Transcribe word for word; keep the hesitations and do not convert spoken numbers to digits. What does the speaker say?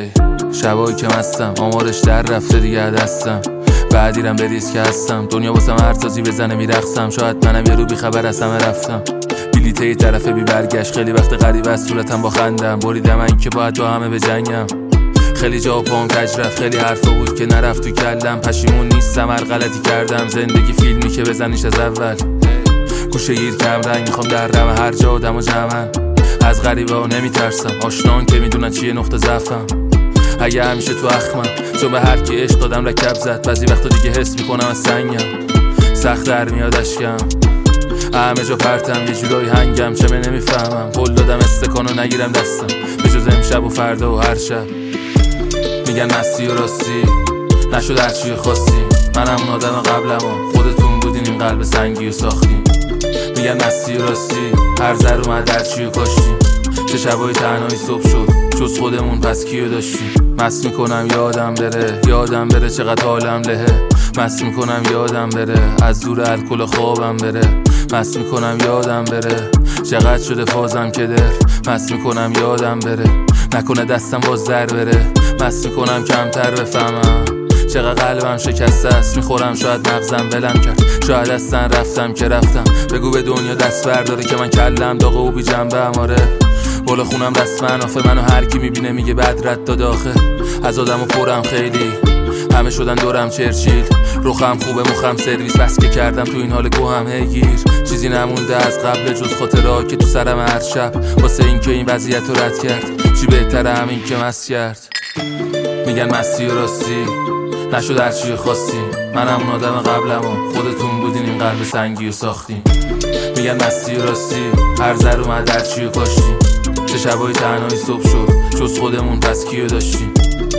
شبایی که مستم آمارش در رفته دیگه دستم، بعدیرم به ریسک هستم، دنیا واسم هرتازی بزنه میرقصم، شاید منم یه رو بی خبر از همه رفتم، بلیته یه طرفه بی برگشت، خیلی وقت غریب از صورتم با خندم، بریدم من که باید با همه بجنگم، خیلی جا پام کج رفت، خیلی حرفا بود که نرفت تو کلم، پشیمون نیستم هر غلطی کردم، زندگی فیلمی که بزنیش از اول، گوشه گیر کم رنگ میخوام در رم هر جا آدم و جمعن، از غریبا نمیترسم، آشنان که میدونن چیه نقطه ضعفم، اگه همیشه تو اخمم، چون به هر کی عشق دادم رکب زد، بعضی وقتا دیگه حس میکنم از سنگم، سخت در میاد اشکم، همه جا پرتم یه جورایی هنگم، چه من نمیفهمم، قول دادم استکانو نگیرم دستم، به جز امشب و فردا و هر شب، میگن مستی و راستی نشد هرچی خواستی، من همون آدم قبلم و خودتون بودین این قلب سنگی و ساختین، میگن مستی و راستی هر ذر اومد هرچی و کاشتیم، چه شبای تنهایی صبح شد جز خودمون پس کیو داشتیم، مست میکنم یادم بره یادم بره چقدر حالم لهه، مست میکنم یادم بره از دور الکل خوابم بره، مست میکنم یادم بره چقدر شده فازم که در، مست میکنم یادم بره نکنه دستم باز در بره، مست میکنم کمتر بفهمم چقدر قلبم شکسته است، میخورم شاید مغزم ولم کرد، شاید اصلا رفتم که رفتم، بگو به دنیا دست برداره که من کلم داغه و بی جنبه اماره، بالا خونم دست منافه، منو هر کی میبینه میگه بد رد داد آخه، از آدمو پرم خیلی همه شدن دورم چرچیل، روخم خوبه مخم سرویس، بس که کردم تو این حال گوهم هیگیر، چیزی نمونده از قبل جز خاطرها که تو سرم هر شب، واسه این که این وضعیت رو رد کرد، چی بهتره همین که مست کرد، میگن مستی و راستی نشد هرچی خواستی، من همون آدم قبلم و خودتون بودین این قلب سنگی و ساختین، میگن مستی و راستی هر ذر اومد هرچی و کاشتیم، چه شبای تنهایی صبح شد جز خودمون پس کیو داشتیم.